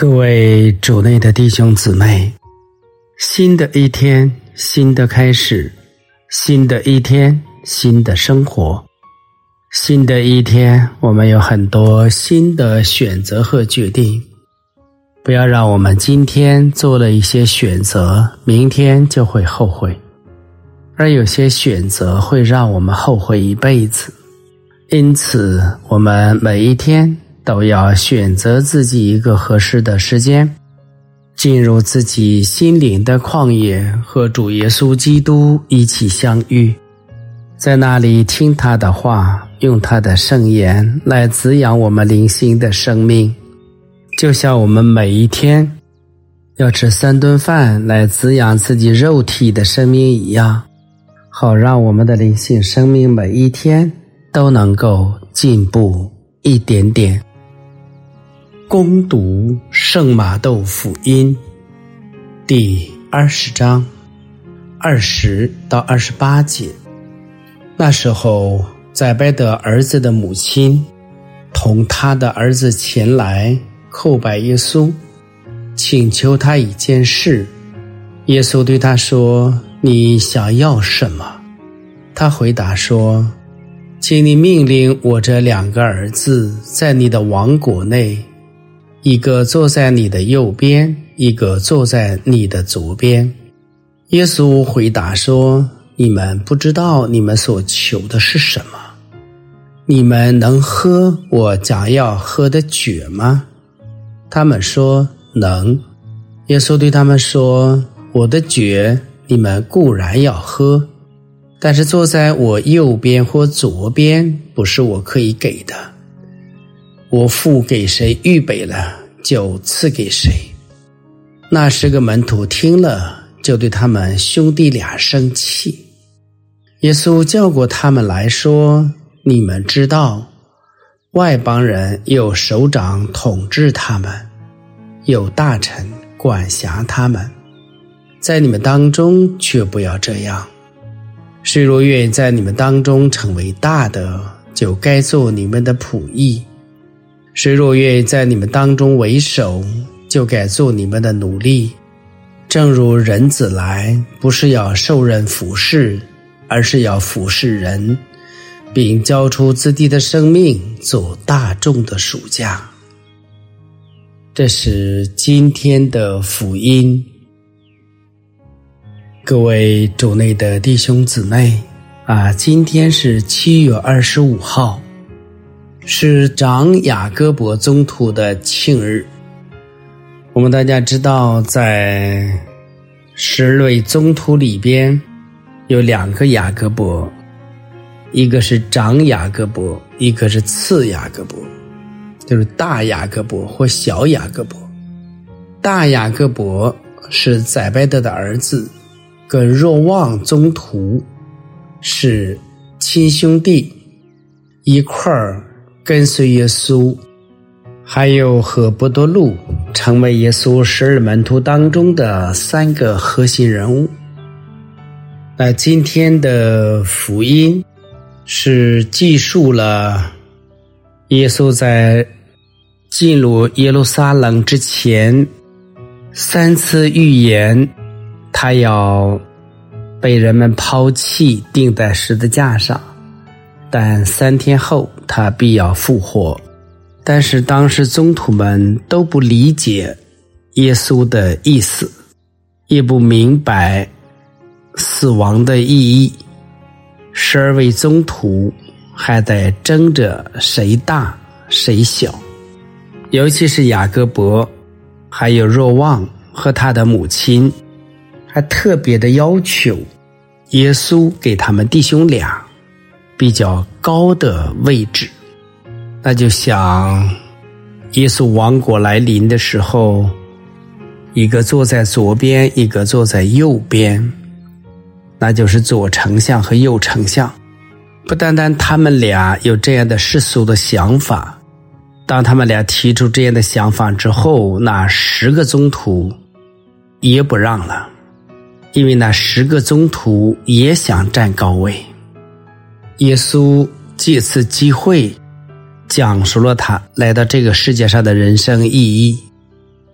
各位主内的弟兄姊妹，新的一天，新的开始，新的一天，新的生活，新的一天，我们有很多新的选择和决定。不要让我们今天做了一些选择，明天就会后悔，而有些选择会让我们后悔一辈子。因此，我们每一天都要选择自己一个合适的时间，进入自己心灵的旷野，和主耶稣基督一起相遇，在那里听他的话，用他的圣言来滋养我们灵性的生命。就像我们每一天要吃3顿饭来滋养自己肉体的生命一样，好让我们的灵性生命每一天都能够进步一点点。恭读圣马窦福音第20章20到28节。那时候，载伯德儿子的母亲同他的儿子前来叩拜耶稣，请求他一件事。耶稣对他说：你想要什么？他回答说：请你命令我这2个儿子在你的王国内，一个坐在你的右边，一个坐在你的左边。耶稣回答说：你们不知道你们所求的是什么？你们能喝我将要喝的酒吗？他们说能。耶稣对他们说：我的酒你们固然要喝，但是坐在我右边或左边不是我可以给的，我父给谁预备了就赐给谁。那10个门徒听了，就对他们兄弟俩生气。耶稣叫过他们来说：你们知道外邦人有首长统治他们，有大臣管辖他们，在你们当中却不要这样。谁若愿意在你们当中成为大的，就该做你们的仆役；谁若愿意在你们当中为首，就该做你们的奴隶。正如人子来，不是要受人服侍，而是要服侍人，并交出自己的生命做大众的赎价。这是今天的福音。各位主内的弟兄姊妹今天是7月25号，是长雅各伯宗徒的庆日。我们大家知道，在10位宗徒里边有2个雅各伯，一个是长雅各伯，一个是次雅各伯，就是大雅各伯或小雅各伯。大雅各伯是载伯德的儿子，跟若望宗徒是亲兄弟，一块儿跟随耶稣。还有和伯多禄成为耶稣12门徒当中的3个核心人物。那今天的福音是记述了耶稣在进入耶路撒冷之前3次预言，他要被人们抛弃，钉在十字架上，但3天后他必要复活。但是当时宗徒们都不理解耶稣的意思，也不明白死亡的意义。12位宗徒还在争着谁大谁小，尤其是雅各伯还有若望和他的母亲，还特别的要求耶稣给他们弟兄俩比较高的位置。那就像耶稣王国来临的时候，一个坐在左边，一个坐在右边，那就是左丞相和右丞相。不单单他们俩有这样的世俗的想法，当他们俩提出这样的想法之后，那10个宗徒也不让了，因为那10个宗徒也想占高位。耶稣借此机会讲述了他来到这个世界上的人生意义。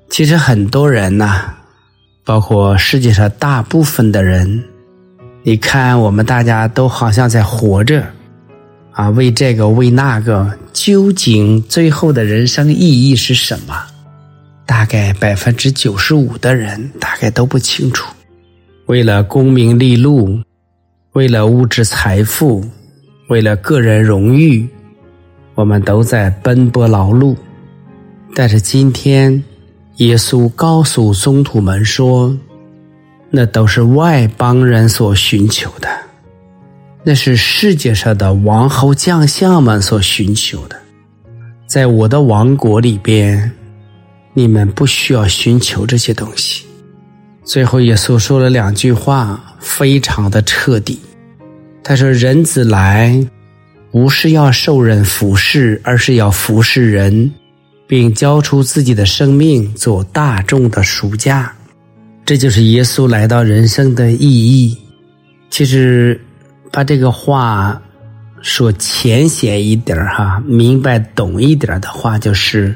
其实很多人呐，包括世界上大部分的人，你看我们大家都好像在活着啊，为这个为那个，究竟最后的人生意义是什么？大概95%的人大概都不清楚。为了功名利禄，为了物质财富，为了个人荣誉，我们都在奔波劳碌。但是今天耶稣告诉宗徒们说，那都是外邦人所寻求的，那是世界上的王侯将相们所寻求的。在我的王国里边，你们不需要寻求这些东西。最后耶稣说了2句话，非常的彻底。他说，人子来不是要受人服侍，而是要服侍人，并交出自己的生命做大众的赎价。这就是耶稣来到人生的意义。其实把这个话说浅显一点明白懂一点的话，就是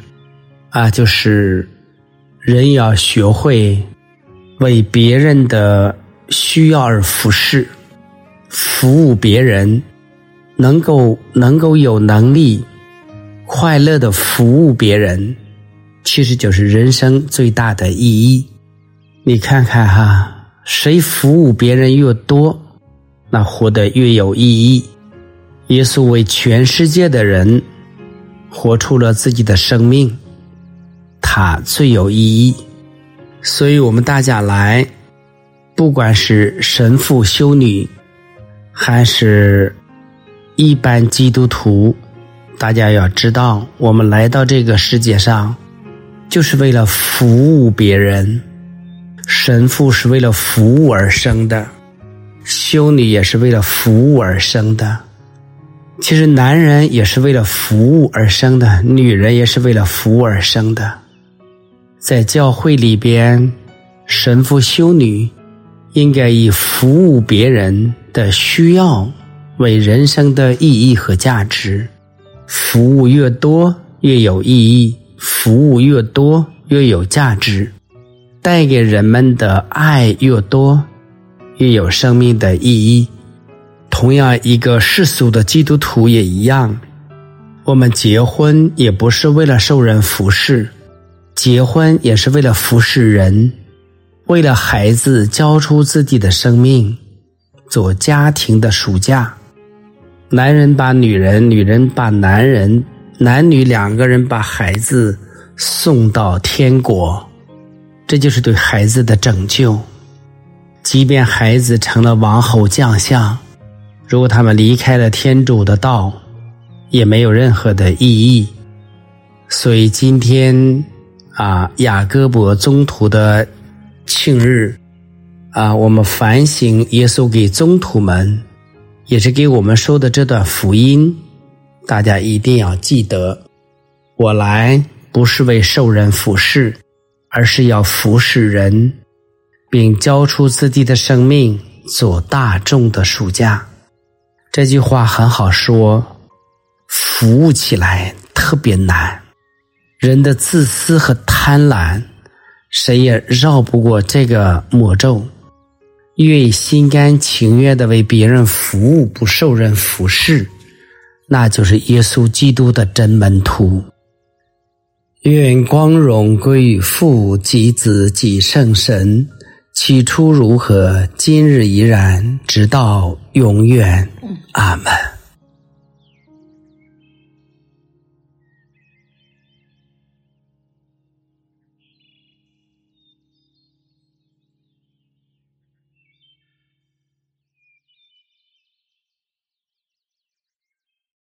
人要学会为别人的需要而服侍，服务别人，能够有能力快乐的服务别人，其实就是人生最大的意义。你看看谁服务别人越多，那活得越有意义。耶稣为全世界的人活出了自己的生命，他最有意义。所以我们大家来，不管是神父修女还是一般基督徒，大家要知道，我们来到这个世界上就是为了服务别人。神父是为了服务而生的，修女也是为了服务而生的，其实男人也是为了服务而生的，女人也是为了服务而生的。在教会里边，神父修女应该以服务别人的需要为人生的意义和价值。服务越多越有意义，服务越多越有价值，带给人们的爱越多越有生命的意义。同样，一个世俗的基督徒也一样，我们结婚也不是为了受人服侍，结婚也是为了服侍人，为了孩子交出自己的生命做家庭的赎价。男人把女人，女人把男人，男女2个人把孩子送到天国，这就是对孩子的拯救。即便孩子成了王侯将相，如果他们离开了天主的道，也没有任何的意义。所以今天雅各伯宗徒的庆日我们反省耶稣给宗徒们，也是给我们说的这段福音，大家一定要记得，我来不是为受人服侍，而是要服侍人，并交出自己的生命做大众的赎价。这句话很好说，服务起来特别难。人的自私和贪婪，谁也绕不过这个魔咒。越心甘情愿地为别人服务，不受人服侍，那就是耶稣基督的真门徒。愿光荣归于父及子及圣神，起初如何，今日依然，直到永远。阿们。